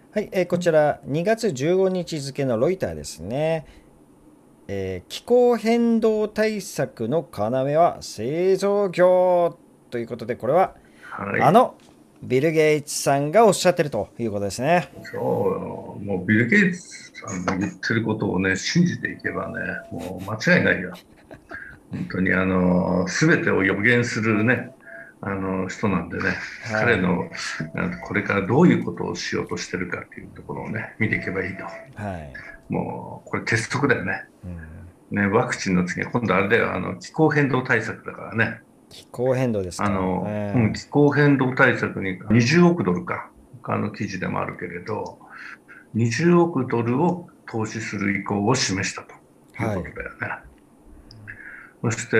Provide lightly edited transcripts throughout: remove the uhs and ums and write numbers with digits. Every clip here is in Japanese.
はい、こちら2月15日付のロイターですね。気候変動対策の要は製造業ということで、これははい。 あのビル・ゲイツさんがおっしゃってるということですね。 そう、もうビル・ゲイツさんの言ってることをね、信じていけばね、もう間違いないよ。本当にすべてを予言するね、人なんでね、 はい。 彼のこれからどういうことをしようとしてるかっていうところをね、見ていけばいいと。 はい。 もう、これ鉄則だよね。 うん、 ね、ワクチンの次は今度あれだよ、気候変動対策だからね。 気候変動ですか。 気候変動対策に20億ドルか、記事でもあるけれど、20億ドルを投資する意向を示したということはい。 だよね。そして、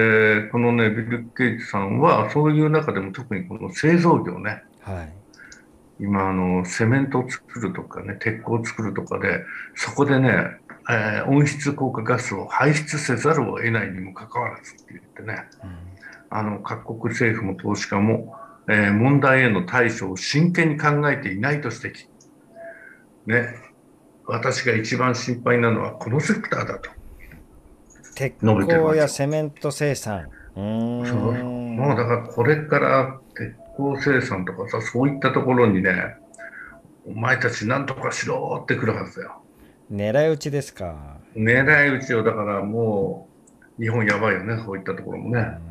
このね、ビル・ゲイツさんは、そういう中でも特にこの製造業ね、 はい。 今、セメントを作るとかね、鉄鋼を作るとかで、そこでね、温室効果ガスを排出せざるを得ないにもかかわらずって言ってね、各国政府も投資家も、問題への対処を真剣に考えていないと指摘。ね、私が一番心配なのはこのセクターだと鉄述べてる鋼やわけよ。 セメント生産。 そうそう。もうだからこれから鉄鋼生産とかさ、そういったところにね、お前たち何とかしろってくるはずだよ。 狙い撃ちですか。 狙い撃ちを、だからもう、日本やばいよね、そういったところもね。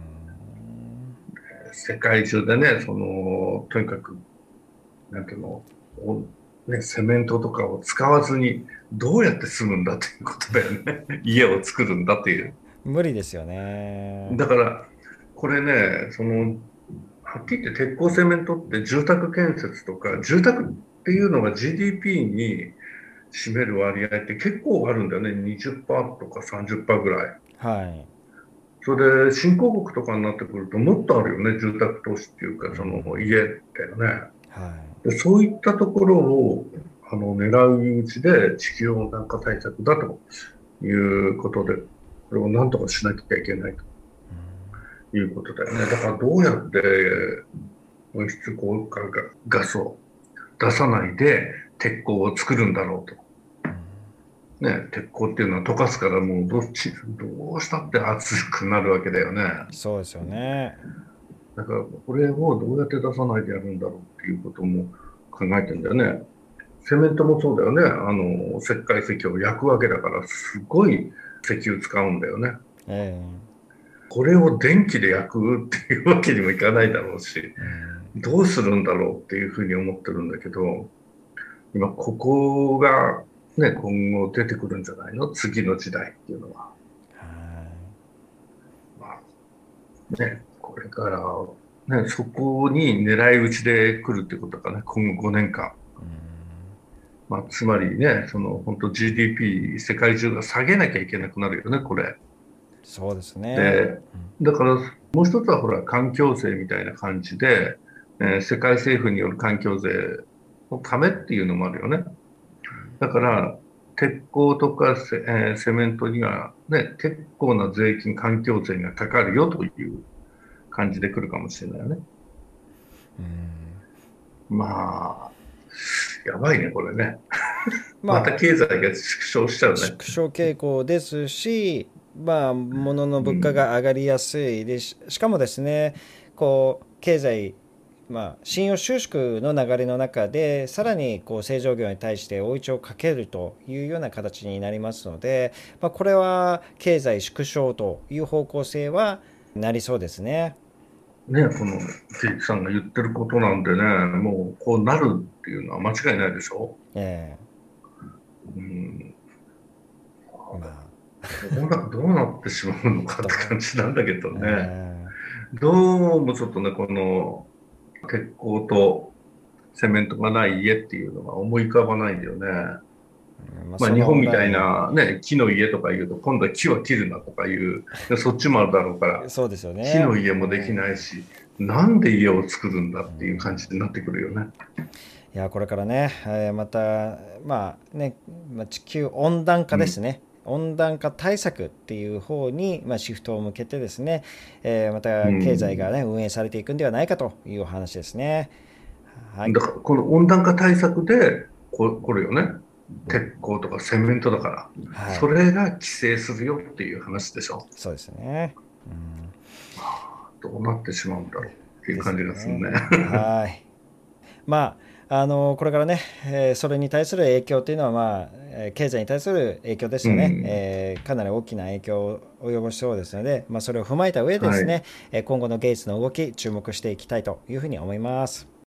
世界中でね、とにかく、なんていうの、セメントとかを使わずに、どうやって住むんだっていうことだよね。家を作るんだっていう。 無理ですよね。 だから、これね、はっきり言って鉄鋼セメントって住宅建設とか、住宅っていうのが GDP に占める割合って結構あるんだよね。20%とか30%ぐらい。 はい。 それで、新興国とかになってくるともっとあるよね。住宅投資っていうか、その家だよね。 はで、そういったところを、狙ううちで地球温暖化対策だということで、これを何とかしなきゃいけないということだよね。だからどうやって温室効果ガスを出さないで鉄鋼を作るんだろうと。ね、鉄鋼っていうのは溶かすからもうどうしたって熱くなるわけだよね。 い。そうですよね。 だからこれをどうやって出さないでやるんだろうっていうことも考えてんだよね。セメントもそうだよね。石灰石を焼くわけだから、すごい石油使うんだよね。 えこれを電気で焼くっていうわけにもいかないだろうし、どうするんだろうっていうふうに思ってるんだけど、今ここがね、今後出てくるんじゃないの、次の時代っていうのは。まあね、これからね、そこに狙い撃ちで来るってことかね、今後5年間。まあ、つまりね、本当 GDP 世界中が下げなきゃいけなくなるよね、これ。 そうですね。 で、だからもう一つはほら、環境税みたいな感じで、世界政府による環境税のためっていうのもあるよね。だから、鉄鋼とかセメントにはね、結構な税金、環境税がかかるよという感じで来るかもしれないよね。まあ、やばいね、これね。またまあ、 経済が縮小しちゃうね。 縮小傾向ですし、まあ、物の物価うん。 が上がりやすいでしかもですね、こう、経済、まあ、信用収縮の流れの中で、さらにこう製造業に対して追い打ちをかけるというような形になりますので、まあ、これは経済縮小という方向性はなりそうですね。 ね、このケイチさんが言ってることなんでね、もうこうなるっていうのは間違いないでしょ。 えうん、 まあ、 どうなってしまうのかってど感じなんだけどう、 ね。どうもちょっとね、この鉄鋼とセメントがない家っていうのが思い浮かばないんだよね。 まあ、 まあそ日本みたいのね、 なね、木の家とか言うと、今度は木は切るなとかいう、そっちもあるだろうから、 そうですよ木ね。 の家もできないし、なんで家を作るんだっていう感じになってくるよね。 いや、これからね、また、まあね、地球温暖化うん。 ですね。温暖化対策っていう方に、シフトを向けてですね、まうた経済がん。 ね、運営されていくんではないかというお話ですね。はい。 だから、この温暖化対策で、 こるよね。鉄鋼とかセメントだから。 はい、 それが規制するよっていう話でしょ。 そうですね。 どうなってしまうんだろうっていうです感じがするね。 ね。 はい。まあ、これからね、それに対する影響というのは、まあ、経済に対する影響ですうよね、 ん。 かなり大きな影響を及ぼしそうですので、まあ、それを踏まえた上でではい。 すね、今後のゲイツの動き、注目していきたいというふうに思います。